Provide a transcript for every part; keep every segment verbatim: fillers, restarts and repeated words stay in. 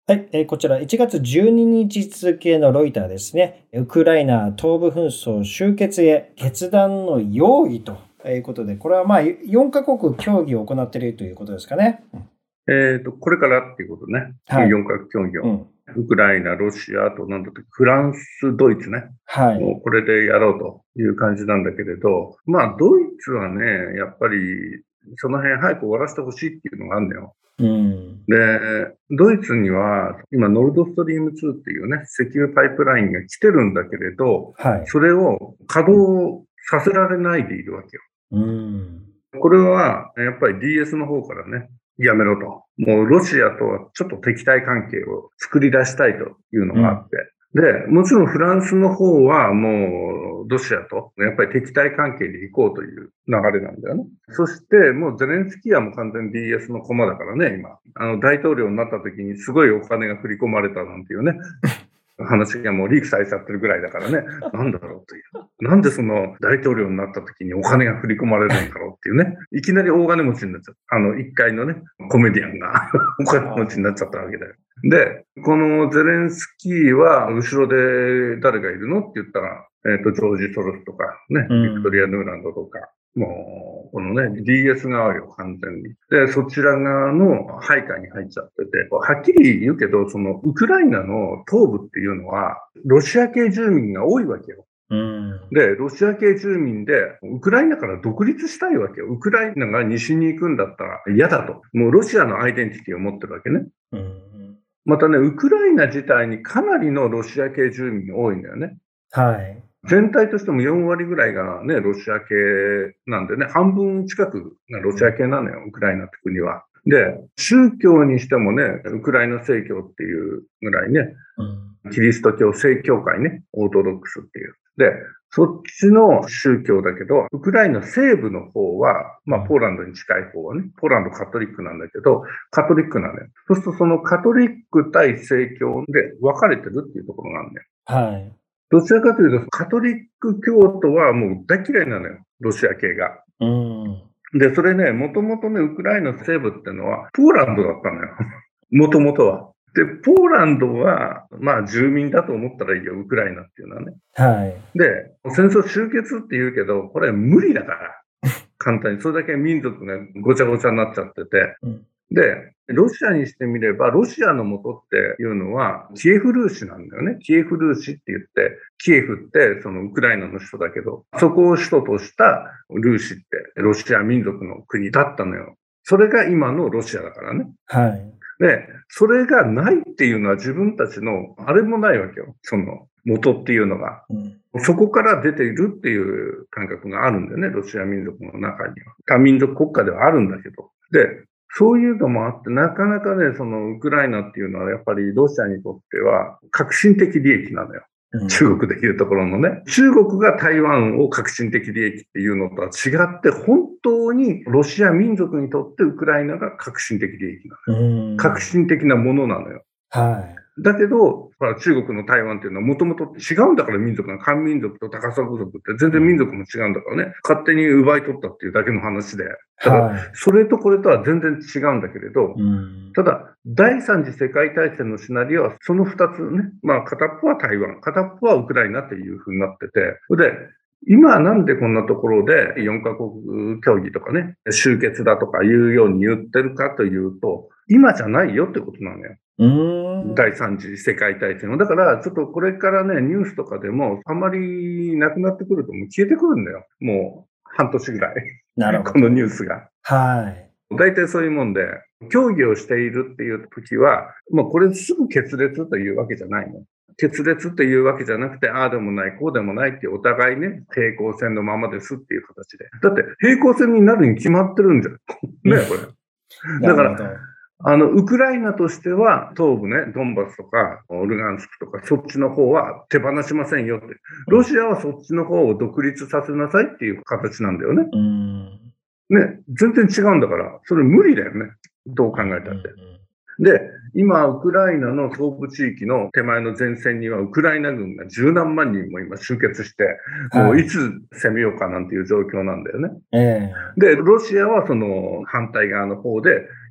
はい、えーこちらいちがつじゅうににち付のロイターですね。ウクライナ東部紛争終結へ決断の用意ということで、これはまあよんカ国協議を行っているということですかね。 えっ、と、これからっていうことね。 はいよんカ国協議を。 うんウクライナ、ロシア、あとなんだって、フランス、ドイツね。 はい。 もうこれでやろうという感じなんだけれど、まあ、ドイツはね、やっぱり、その辺早く終わらせてほしいっていうのがあるんだよ。 うん。 で、ドイツには、今、ノルドストリームツーっていうね、石油パイプラインが来てるんだけれど、 はい。 それを稼働させられないでいるわけよ。 うん。 これは、やっぱり ディーエス の方からね、やめろと。もうロシアとはちょっと敵対関係を作り出したいというのがあって。で、もちろんフランスの方はもうロシアとやっぱり敵対関係で行こうという流れなんだよね。そしてもうゼレンスキーはもう完全に ディーエス の駒だからね、今。あの大統領になった時にすごいお金が振り込まれたなんていうね。話がもうリークされちゃってるぐらいだからね、なんだろうという。なんでその大統領になった時にお金が振り込まれるんだろうっていうね。いきなり大金持ちになっちゃった。あの、一階のね、コメディアンがお金持ちになっちゃったわけだよ。で、このゼレンスキーは後ろで誰がいるのって言ったら、えっ、と、ジョージ・ソロスとかね、ビクトリア・ヌーランドとか、もう、このね、ディーエス 側よ、完全に。で、そちら側の配下に入っちゃってて、はっきり言うけど、その、ウクライナの東部っていうのは、ロシア系住民が多いわけよ。 うん。 で、ロシア系住民で、ウクライナから独立したいわけよ。ウクライナが西に行くんだったら嫌だと。もうロシアのアイデンティティを持ってるわけね。 うん。 またね、ウクライナ自体にかなりのロシア系住民が多いんだよね。 はい。 全体としてもよんわりぐらいがね、ロシア系なんでね、半分近くがロシア系なのよ、ウクライナって国は。で、宗教にしてもね、ウクライナ正教っていうぐらいね、 うん。 キリスト教正教会ね、オートドックスっていう。で、そっちの宗教だけど、ウクライナ西部の方は、まあ、ポーランドに近い方はね、ポーランドカトリックなんだけど、カトリックなのよ。そうするとそのカトリック対正教で分かれてるっていうところがあるんだよ。 はい。 どちらかというと、カトリック教徒はもう大嫌いなのよ、ロシア系が。 うん。 で、それね、もともとね、ウクライナ西部ってのは、ポーランドだったのよ。もともとは。で、ポーランドは、まあ、住民だと思ったらいいよ、ウクライナっていうのはね。 はい。 で、戦争終結って言うけど、これは無理だから。簡単に。それだけ民族がごちゃごちゃになっちゃってて。 うんで、ロシアにしてみれば、ロシアの元っていうのは、キエフルーシなんだよね。キエフルーシって言って、キエフってそのウクライナの首都だけど、そこを首都としたルーシってロシア民族の国だったのよ。それが今のロシアだからね。 はい。 で、それがないっていうのは自分たちのあれもないわけよ。その元っていうのが。 うんそこから出ているっていう感覚があるんだよね。ロシア民族の中には。多民族国家ではあるんだけど。で、そういうのもあって、なかなかね、そのウクライナっていうのはやっぱりロシアにとっては革新的利益なのよ。 うん中国でいうところのね。中国が台湾を革新的利益っていうのとは違って、本当にロシア民族にとってウクライナが革新的利益なのよ。 うん革新的なものなのよ。 はい。 だけど、ほら中国の台湾っていうのはもともと違うんだから民族が、漢民族と高砂族って全然民族も違うんだからね、勝手に奪い取ったっていうだけの話で。だからはい。 それとこれとは全然違うんだけれど、 うんただ、第三次世界大戦のシナリオはその二つね、まあ片っぽは台湾、片っぽはウクライナっていう風になってて、で、今なんでこんなところでよんカ国協議とかね、終結だとかいうように言ってるかというと、今じゃないよってことなのよ。 うーん第三次世界大戦の。だから、ちょっとこれからね、ニュースとかでも、あまりなくなってくると、もう消えてくるんだよ。もう、半年ぐらい。 なるほど。 このニュースが。 はい。 大体そういうもんで、協議をしているっていう時は、もうこれすぐ決裂というわけじゃないの。決裂っていうわけじゃなくて、ああでもない、こうでもないってお互いね、平行線のままですっていう形で。だって、平行線になるに決まってるんじゃん。ね、これ。だから、あの、ウクライナとしては、東部ね、ドンバスとか、ルガンスクとか、そっちの方は手放しませんよって。ロシアはそっちの方を独立させなさいっていう形なんだよね。 うんね、全然違うんだから、それ無理だよね。どう考えたって。で、今、ウクライナの東部地域の手前の前線には、ウクライナ軍が十何万人も今集結して、もういつ攻めようかなんていう状況なんだよね。 ええで、ロシアはその反対側の方で、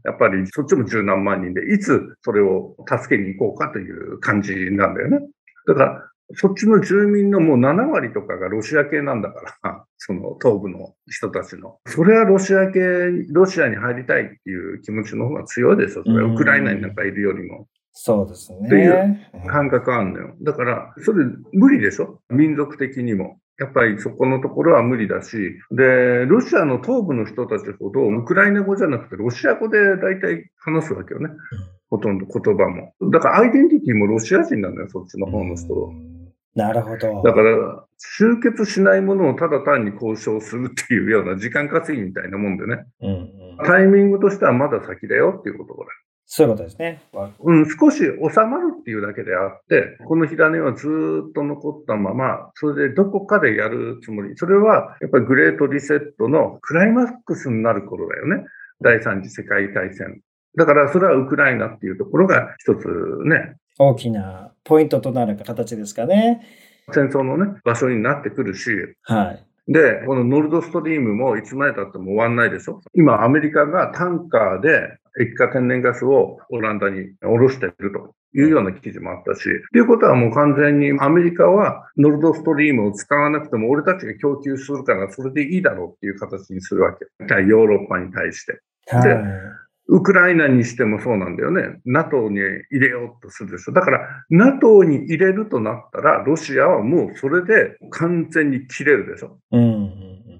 やっぱりそっちも十何万人で、いつそれを助けに行こうかという感じなんだよね。だから、そっちの住民のもうなな割とかがロシア系なんだから、その東部の人たちの。それはロシア系、ロシアに入りたいっていう気持ちの方が強いですよ。それはウクライナになんかいるよりも。 そうですね。 っていう感覚あるのよ。だから、それ無理でしょ？民族的にも。やっぱりそこのところは無理だし、で、ロシアの東部の人たちほど、ウクライナ語じゃなくてロシア語で大体話すわけよね。ほとんど言葉も。だからアイデンティティもロシア人なんだよ、そっちの方の人は。 なるほど。 だから、集結しないものをただ単に交渉するっていうような時間稼ぎみたいなもんでね。うんうん、タイミングとしてはまだ先だよっていうことだ。 そういうことですね。 うん、少し収まるっていうだけであって、この火種はずっと残ったまま、それでどこかでやるつもり。それは、やっぱりグレートリセットのクライマックスになる頃だよね。第三次世界大戦。だから、それはウクライナっていうところが一つね。 大きなポイントとなる形ですかね。 戦争のね、場所になってくるし。 はい。 で、このノルドストリームもいつまで経っても終わんないでしょ。今、アメリカがタンカーで液化天然ガスをオランダに下ろしているというような記事もあったし、ということはもう完全にアメリカはノルドストリームを使わなくても俺たちが供給するからそれでいいだろうっていう形にするわけ。ヨーロッパに対して。で、ウクライナにしてもそうなんだよね。NATO に入れようとするでしょ。だから NATO に入れるとなったらロシアはもうそれで完全に切れるでしょ。うんうんうん、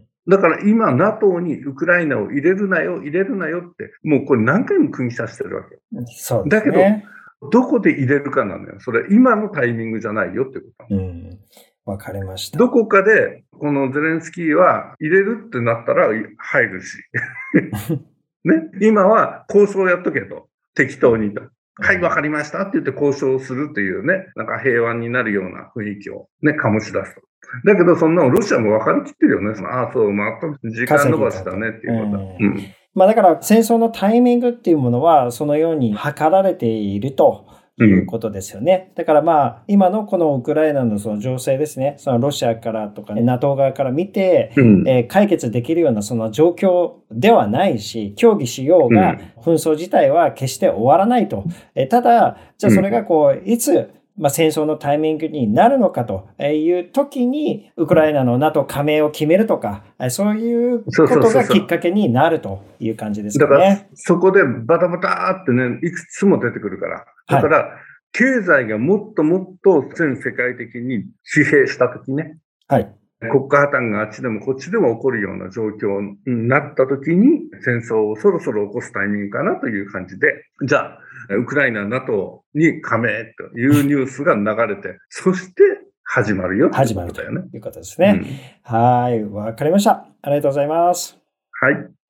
だから今 NATO にウクライナを入れるなよ、入れるなよって、もうこれ何回も釘刺してるわけ。 そうですね。 だけど、どこで入れるかなんだよ。それ今のタイミングじゃないよってことなの。うん。 わかりました。 どこかでこのゼレンスキーは入れるってなったら入るし。ね、今は交渉やっとけと。適当にと。はい、わかりましたって言って交渉するというね、なんか平和になるような雰囲気をね、醸し出すと。だけど、そんなのロシアも分かりきってるよね。ああ、そう、また時間延ばしだねっていうことだ。うん。 まあだから戦争のタイミングっていうものは、そのように測られていると。いうことですよね。だからまあ、今のこのウクライナのその情勢ですね。そのロシアからとか NATO 側から見て、うんえー、解決できるようなその状況ではないし、協議しようが、紛争自体は決して終わらないと。えー、ただ、じゃあそれがこう、いつ、まあ、戦争のタイミングになるのかという時に、ウクライナの NATO 加盟を決めるとか、そういうことがきっかけになるという感じですかね。 だからそこでバタバタってね、いくつも出てくるから。だから、はい、経済がもっともっと全世界的に疲弊した時ね。はい。国家破綻があっちでもこっちでも起こるような状況になった時に、戦争をそろそろ起こすタイミングかなという感じで、じゃあ、ウクライナ NATO に加盟というニュースが流れて、そして始まるよということだよね。 始まるということですね。うん、はい。わかりました。ありがとうございます。 はい。